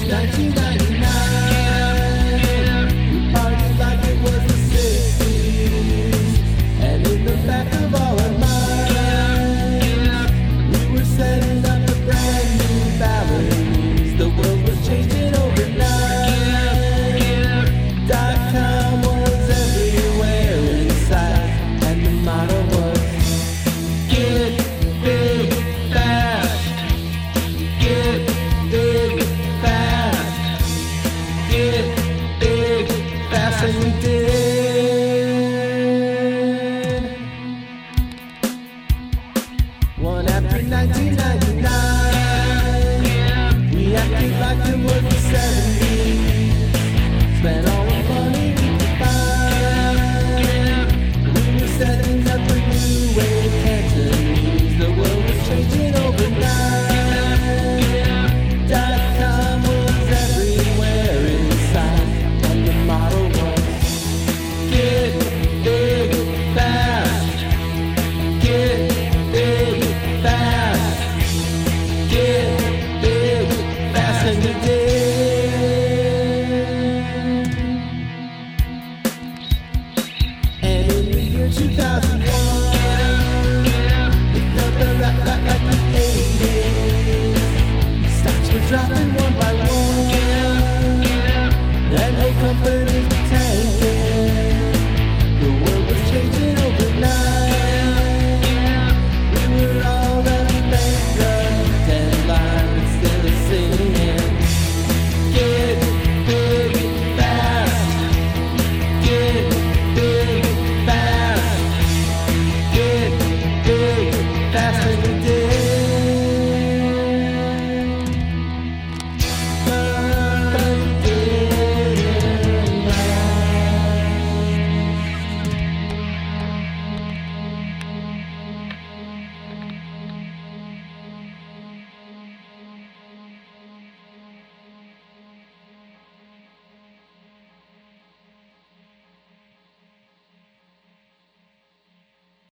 1999, we partied like it was the 60s, and in the back of all our minds, we were setting up a brand new balance. The world was changing overnight. .com was everywhere in sight, and the motto was get big fast, get big fast, get big fast, and we did. One after 1999, we acted like it was the 70s. Spent